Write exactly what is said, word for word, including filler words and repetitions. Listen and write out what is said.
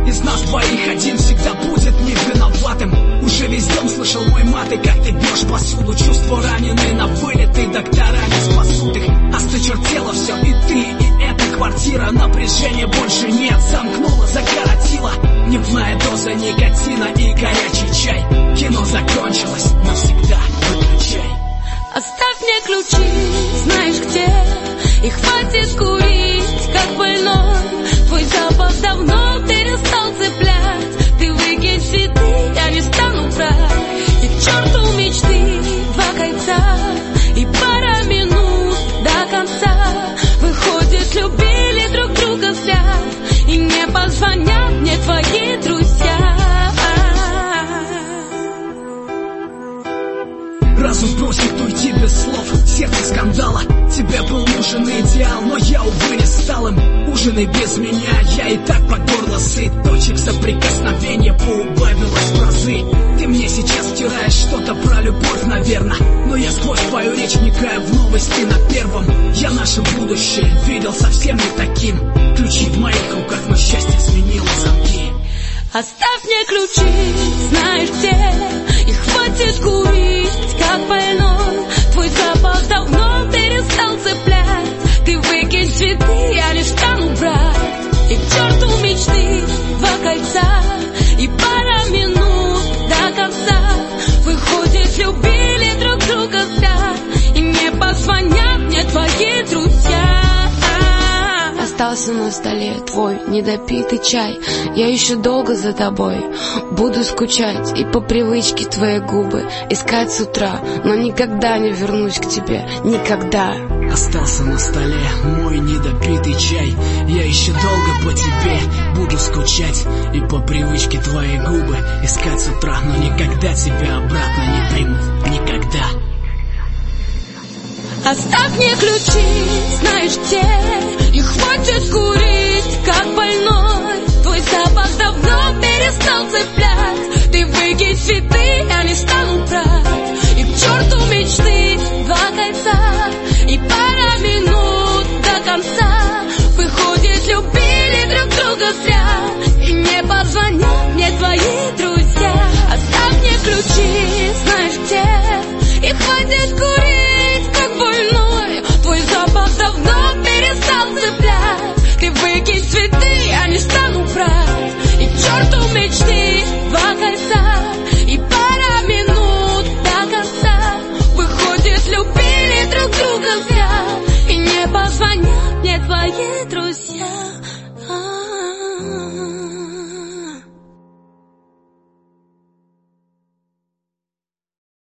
Из нас двоих один всегда будет не виноватым. Уже весь дом слышал мой мат, и как ты бьешь посуду. Чувства ранены на вылет, и доктора не спасут их. Осточертело все, и ты, и эта квартира. Напряжения больше нет, замкнула, закоротила. Дневная доза никотина и горячий чай. Кино закончилось, навсегда выключай. Оставь мне ключи, знаешь где, и хватит курить, как больной. Твой запах давно перестал цеплять. Ты выкинь цветы, я не стану брать. И к черту мечты, два кольца и пара минут до конца. Выходит, любили друг друга взгляд, и не позвонят мне твои друзья. Разум просит уйти без слов, сердце скандала. Тебе был нужен идеал, но я, увы, не стал им. Ужинай без меня, я и так по горло сыт. Точек соприкосновения поубавилось в разы. Ты мне сейчас втираешь что-то про любовь, наверно. Но я сквозь твою речь вникаю в новости на первом. Я наше будущее видел совсем не таким. Ключи в моих руках, но счастье сменило замки. Оставь мне ключи, знаешь где, и хватит курить, как больной. Твой запах давно перестал цеплять. Ты выкинь цветы, я не стану брать. И к черту мечты, два кольца и пара минут до конца. Выходит, любили друг друга взгляд, и не позвонят мне твои друзья. Остался на столе твой недопитый чай. Я еще долго за тобой буду скучать, и по привычке твои губы искать с утра, но никогда не вернусь к тебе, никогда. Остался на столе мой недопитый чай. Я еще долго по тебе буду скучать, и по привычке твои губы искать с утра, но никогда тебя обратно не примут, никогда. Оставь мне ключи, знаешь где, и хватит курить, как больной. Твой запах давно перестал цеплять. Ты выкинь цветы, я не стану брать. И к черту мечты, два кольца и пара минут до конца. Выходит, любили друг друга зря, и не позвонят мне твои друзья. Оставь мне ключи, знаешь где, и хватит курить, как больной. Твой запах давно перестал цеплять. Ты выкинь цветы, я не стану брать. И к черту мечты, два кольца и пара минут до конца. Выходит, любили друг друга зря, и не позвонят мне твои друзья.